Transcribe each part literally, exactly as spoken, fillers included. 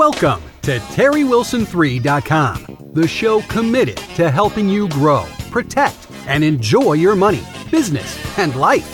Welcome to Terry Wilson three dot com, the show committed to helping you grow, protect, and enjoy your money, business, and life.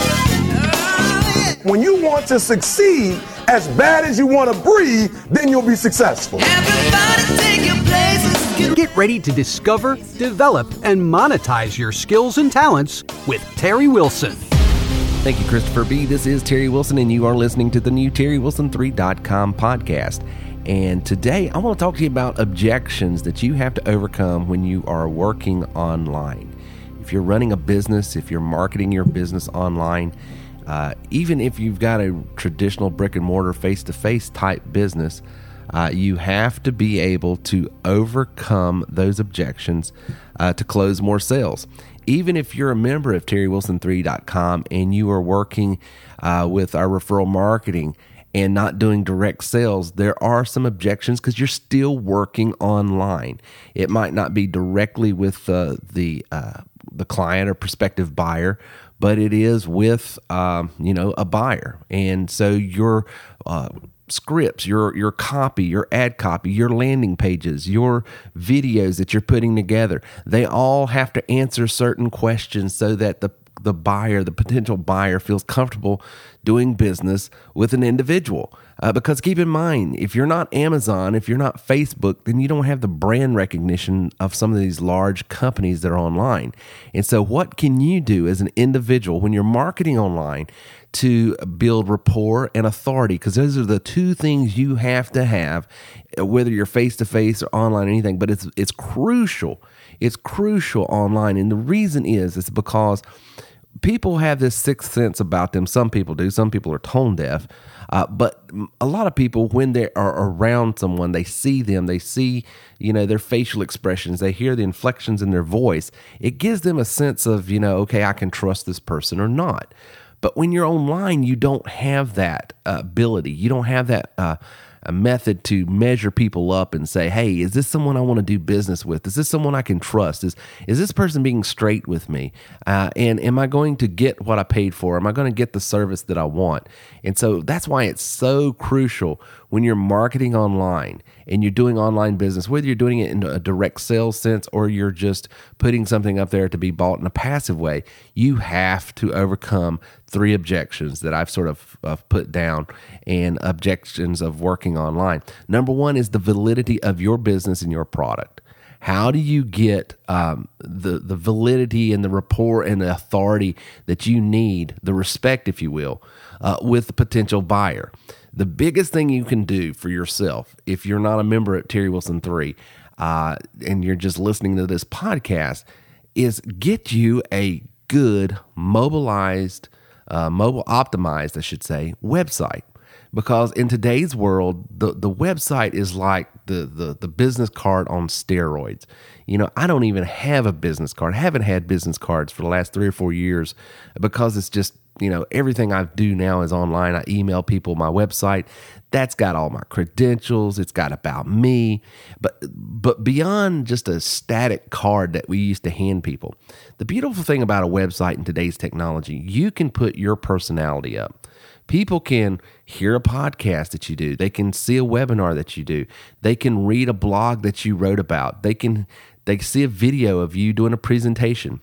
When you want to succeed as bad as you want to breathe, then you'll be successful. Everybody take your places. Get ready to discover, develop, and monetize your skills and talents with Terry Wilson. Thank you, Christopher B. This is Terry Wilson, and you are listening to the new Terry Wilson three dot com podcast. And today, I want to talk to you about objections that you have to overcome when you are working online. If you're running a business, if you're marketing your business online, uh, even if you've got a traditional brick and mortar face-to-face type business, uh, you have to be able to overcome those objections uh, to close more sales. Even if you're a member of Terry Wilson three dot com and you are working uh, with our referral marketing and not doing direct sales, there are some objections because you're still working online. It might not be directly with uh, the uh, the client or prospective buyer, but it is with um, you know a buyer, and so your uh, scripts, your your copy, your ad copy, your landing pages, your videos that you're putting together, they all have to answer certain questions so that the the buyer, the potential buyer, feels comfortable doing business with an individual. Uh, because keep in mind, if you're not Amazon, if you're not Facebook, then you don't have the brand recognition of some of these large companies that are online. And so what can you do as an individual when you're marketing online to build rapport and authority? Because those are the two things you have to have, whether you're face-to-face or online or anything, but it's it's crucial. It's crucial online. And the reason is, it's because people have this sixth sense about them. Some people do. Some people are tone deaf. Uh, but a lot of people, when they are around someone, they see them, they see, you know, their facial expressions, they hear the inflections in their voice. It gives them a sense of, you know, okay, I can trust this person or not. But when you're online, you don't have that uh, ability. You don't have that uh, a method to measure people up and say, hey, is this someone I want to do business with? Is this someone I can trust? Is is this person being straight with me? Uh, and am I going to get what I paid for? Am I going to get the service that I want? And so that's why it's so crucial when you're marketing online and you're doing online business, whether you're doing it in a direct sales sense or you're just putting something up there to be bought in a passive way, you have to overcome three objections that I've sort of uh, put down, and objections of working online. Number one is the validity of your business and your product. How do you get um, the, the validity and the rapport and the authority that you need, the respect, if you will, uh, with the potential buyer? The biggest thing you can do for yourself, if you're not a member at Terry Wilson three, uh, and you're just listening to this podcast, is get you a good mobilized, uh, mobile optimized, I should say, website. Because in today's world, the, the website is like the, the the business card on steroids. You know, I don't even have a business card. I haven't had business cards for the last three or four years because it's just, you know, everything I do now is online. I email people my website. That's got all my credentials. It's got about me. But but beyond just a static card that we used to hand people, the beautiful thing about a website in today's technology, you can put your personality up. People can hear a podcast that you do. They can see a webinar that you do. They can read a blog that you wrote about. They can they see a video of you doing a presentation.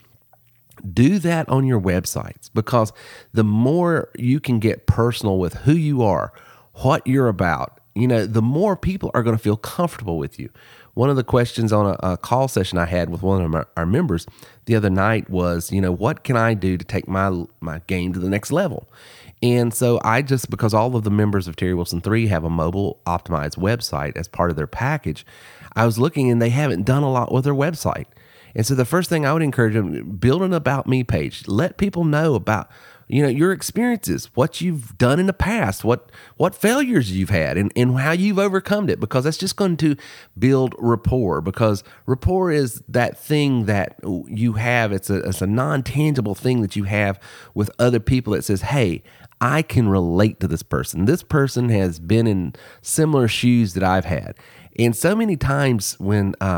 Do that on your websites, because the more you can get personal with who you are, what you're about, you know, the more people are going to feel comfortable with you. One of the questions on a, a call session I had with one of our, our members the other night was, you know, what can I do to take my my game to the next level? And so I just, because all of the members of Terry Wilson three have a mobile optimized website as part of their package, I was looking and they haven't done a lot with their website. And so the first thing I would encourage them, build an About Me page. Let people know about, you know, your experiences, what you've done in the past, what what failures you've had, and, and how you've overcome it, because that's just going to build rapport. Because rapport is that thing that you have. It's a, it's a non-tangible thing that you have with other people that says, hey, I can relate to this person. This person has been in similar shoes that I've had. And so many times when uh,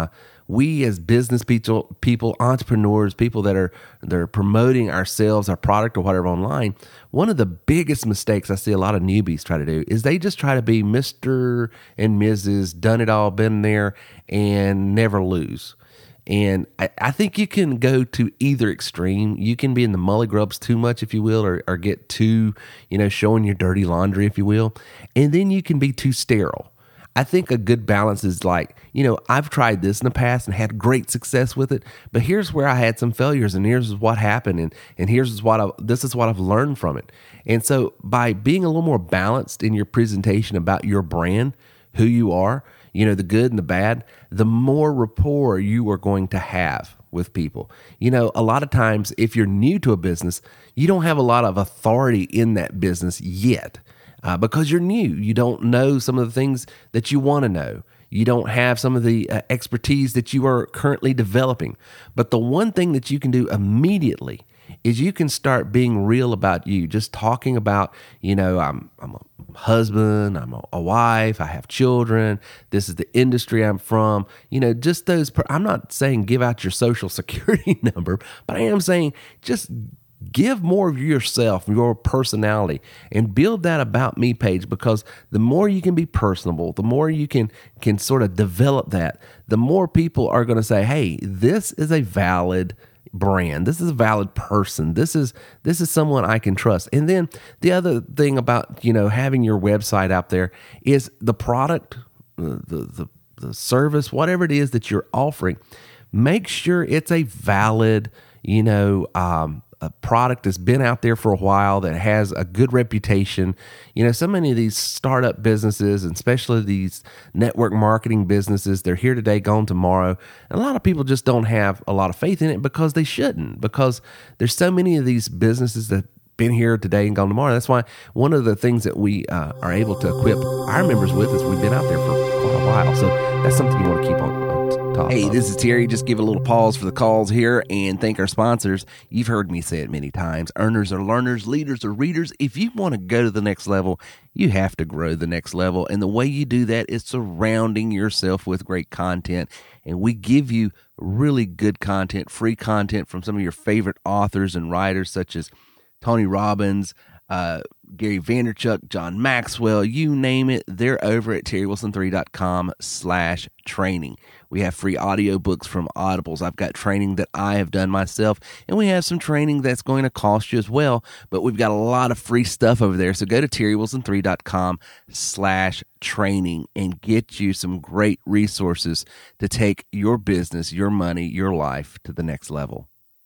we as business people, people, entrepreneurs, people that are that are promoting ourselves, our product, or whatever online, one of the biggest mistakes I see a lot of newbies try to do is they just try to be Mister and Missus Done it all, been there, and never lose. And I, I think you can go to either extreme. You can be in the mully grubs too much, if you will, or, or get too, you know, showing your dirty laundry, if you will. And then you can be too sterile. I think a good balance is like, you know, I've tried this in the past and had great success with it, but here's where I had some failures, and here's what happened, and and here's what I, this is what I've learned from it. And so by being a little more balanced in your presentation about your brand, who you are, you know, the good and the bad, the more rapport you are going to have with people. You know, a lot of times if you're new to a business, you don't have a lot of authority in that business yet uh, because you're new. You don't know some of the things that you want to know. You don't have some of the uh, expertise that you are currently developing. But the one thing that you can do immediately is you can start being real about you, just talking about, you know, I'm I'm a husband, I'm a, a wife, I have children, this is the industry I'm from, you know, just those, I'm not saying give out your social security number, but I am saying just give more of yourself, your personality, and build that About Me page, because the more you can be personable, the more you can can sort of develop that, the more people are going to say, hey, this is a valid brand. This is a valid person. This is this is someone I can trust. And then the other thing about, you know, having your website out there is the product, the the the service, whatever it is that you're offering, make sure it's a valid, you know, um, a product that's been out there for a while, that has a good reputation. You know, so many of these startup businesses, and especially these network marketing businesses, they're here today, gone tomorrow. And a lot of people just don't have a lot of faith in it because they shouldn't, because there's so many of these businesses that been here today and gone tomorrow. That's why one of the things that we uh, are able to equip our members with is we've been out there for quite a while. So that's something you want to keep on. Hey, this is Terry. Just give a little pause for the calls here and thank our sponsors. You've heard me say it many times. Earners are learners, leaders are readers. If you want to go to the next level, you have to grow the next level. And the way you do that is surrounding yourself with great content. And we give you really good content, free content from some of your favorite authors and writers such as Tony Robbins, uh, Gary Vaynerchuk, John Maxwell, you name it. They're over at terry wilson three dot com slash training. We have free audiobooks from Audibles. I've got training that I have done myself, and we have some training that's going to cost you as well, but we've got a lot of free stuff over there. So go to terry wilson three dot com slash training and get you some great resources to take your business, your money, your life to the next level.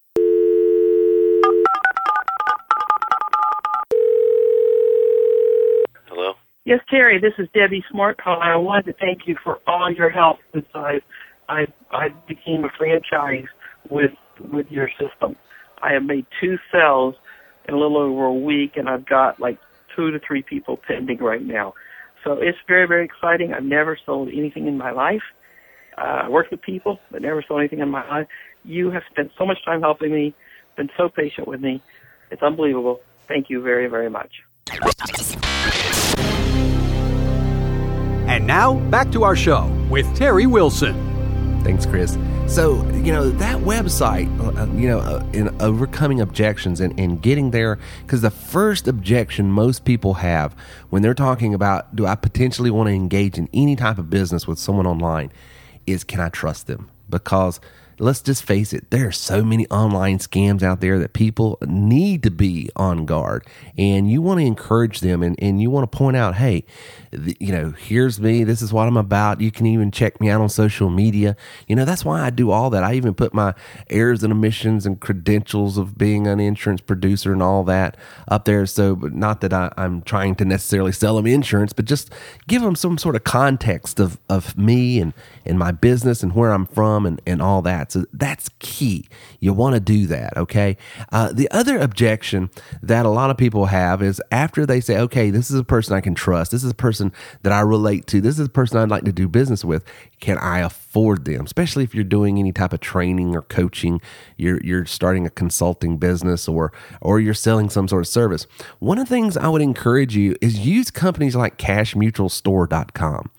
Yes, Terry, this is Debbie Smart calling. I wanted to thank you for all your help since I I, I became a franchise with with your system. I have made two sales in a little over a week, and I've got like two to three people pending right now. So it's very, very exciting. I've never sold anything in my life. Uh, I worked with people, but never sold anything in my life. You have spent so much time helping me, been so patient with me. It's unbelievable. Thank you very, very much. And now, back to our show with Terry Wilson. Thanks, Chris. So, you know, that website, uh, you know, uh, in overcoming objections and, and getting there, because the first objection most people have when they're talking about, do I potentially want to engage in any type of business with someone online, is can I trust them? Because let's just face it, there are so many online scams out there that people need to be on guard. And you want to encourage them, and, and you want to point out, hey, th- you know, here's me. This is what I'm about. You can even check me out on social media. You know, that's why I do all that. I even put my errors and omissions and credentials of being an insurance producer and all that up there. So, but not that I, I'm trying to necessarily sell them insurance, but just give them some sort of context of, of me and, and my business and where I'm from and, and all that. So that's key. You want to do that, okay? Uh, the other objection that a lot of people have is after they say, okay, this is a person I can trust. This is a person that I relate to. This is a person I'd like to do business with. Can I afford them? Especially if you're doing any type of training or coaching, you're you're starting a consulting business, or or you're selling some sort of service. One of the things I would encourage you is use companies like cash mutual store dot com.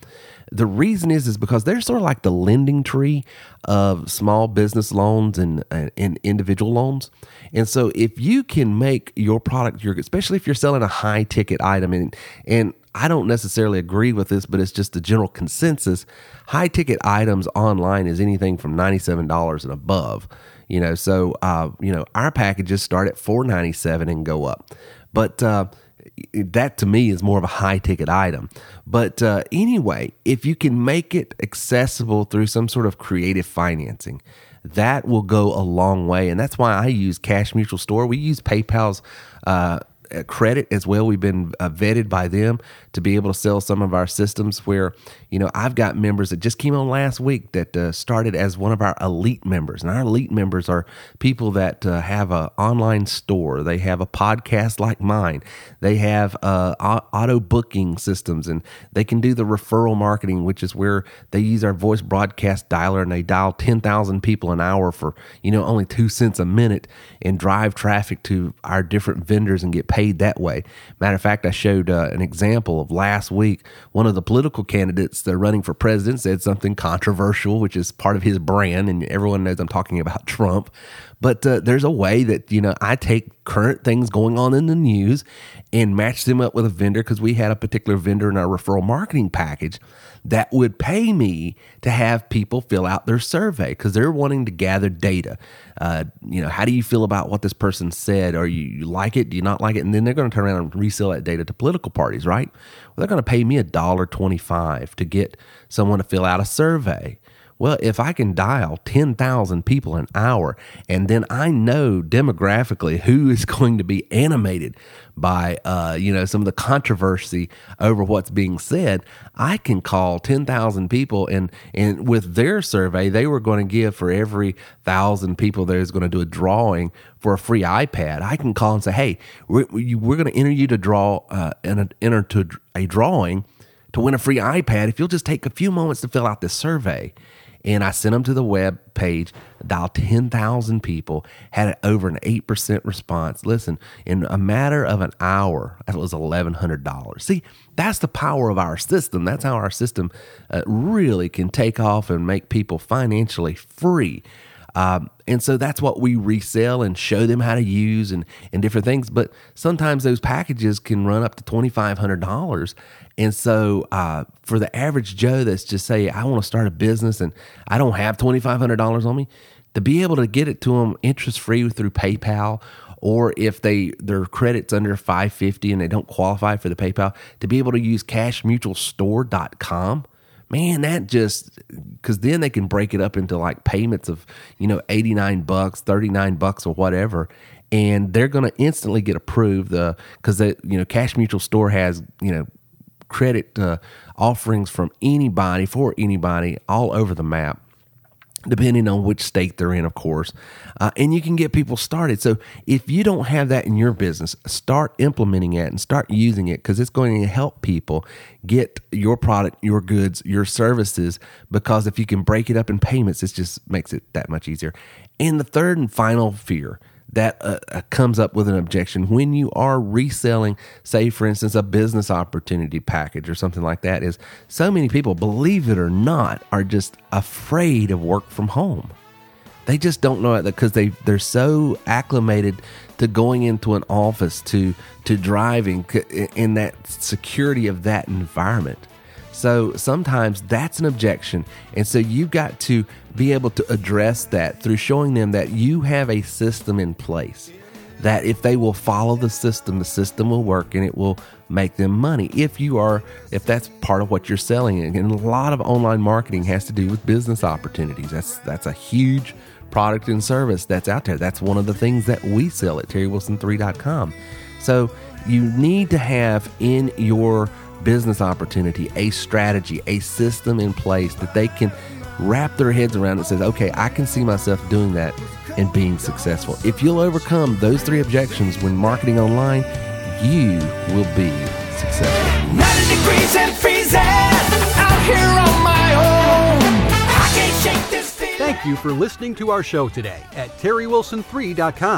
The reason is is because they're sort of like the lending tree of small business loans and, and individual loans. And so if you can make your product, your, especially if you're selling a high ticket item, and, and I don't necessarily agree with this, but it's just the general consensus, high ticket items online is anything from ninety-seven dollars and above. You know, so, uh, you know, our packages start at four ninety-seven and go up. But, uh, that to me is more of a high ticket item. But uh, anyway, if you can make it accessible through some sort of creative financing, that will go a long way. And that's why I use Cash Mutual Store. We use PayPal's uh, credit as well. We've been uh, vetted by them to be able to sell some of our systems where, you know, I've got members that just came on last week that uh, started as one of our elite members. And our elite members are people that uh, have an online store. They have a podcast like mine. They have uh, auto booking systems, and they can do the referral marketing, which is where they use our voice broadcast dialer and they dial ten thousand people an hour for, you know, only two cents a minute and drive traffic to our different vendors and get paid that way. Matter of fact, I showed uh, an example of last week. One of the political candidates that are running for president said something controversial, which is part of his brand, and everyone knows I'm talking about Trump. But uh, there's a way that, you know, I take current things going on in the news and match them up with a vendor, because we had a particular vendor in our referral marketing package that would pay me to have people fill out their survey because they're wanting to gather data. Uh, you know, how do you feel about what this person said? Or you, you like it? Do you not like it? And then they're going to turn around and resell that data to political parties, right? Well, they're going to pay me one dollar twenty-five to get someone to fill out a survey. Well, if I can dial ten thousand people an hour, and then I know demographically who is going to be animated by, uh, you know, some of the controversy over what's being said, I can call ten thousand people, and, and with their survey, they were going to give for every thousand people there's going to do a drawing for a free iPad. I can call and say, hey, we're, we're going to enter you to draw, uh, enter to a drawing to win a free iPad if you'll just take a few moments to fill out this survey. And I sent them to the web page, dialed ten thousand people, had over an eight percent response. Listen, in a matter of an hour, that was eleven hundred dollars. See, that's the power of our system. That's how our system uh, really can take off and make people financially free. Um, and so that's what we resell and show them how to use and, and different things. But sometimes those packages can run up to twenty-five hundred dollars. And so uh, for the average Joe that's just say, I want to start a business and I don't have twenty-five hundred dollars on me, to be able to get it to them interest-free through PayPal, or if they their credit's under five fifty and they don't qualify for the PayPal, to be able to use cash mutual store dot com. Man, that just, because then they can break it up into like payments of, you know, eighty-nine bucks, thirty-nine bucks or whatever. And they're going to instantly get approved uh, because, you know, Cash Mutual Store has, you know, credit uh, offerings from anybody, for anybody, all over the map, depending on which state they're in, of course. Uh, and you can get people started. So if you don't have that in your business, start implementing it and start using it, because it's going to help people get your product, your goods, your services, because if you can break it up in payments, it just makes it that much easier. And the third and final fear that uh, comes up with an objection when you are reselling, say, for instance, a business opportunity package or something like that, is so many people, believe it or not, are just afraid of work from home. They just don't know it because they, they're so acclimated to going into an office, to, to driving, in that security of that environment. So sometimes that's an objection. And so you've got to be able to address that through showing them that you have a system in place, that if they will follow the system, the system will work and it will make them money. If you are, if that's part of what you're selling. And a lot of online marketing has to do with business opportunities. That's, that's a huge product and service that's out there. That's one of the things that we sell at Terry Wilson three dot com. So you need to have in your business opportunity a strategy, a system in place that they can wrap their heads around that says, okay, I can see myself doing that and being successful. If you'll overcome those three objections when marketing online, you will be successful. ninety degrees and freezing out here on my own. I can't shake this feeling. Thank you for listening to our show today at Terry Wilson three dot com.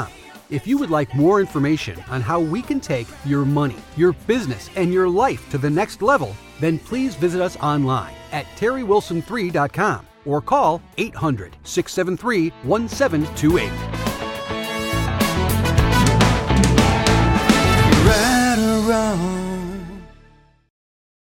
If you would like more information on how we can take your money, your business, and your life to the next level, then please visit us online at terry wilson three dot com or call eight hundred, six seven three, one seven two eight.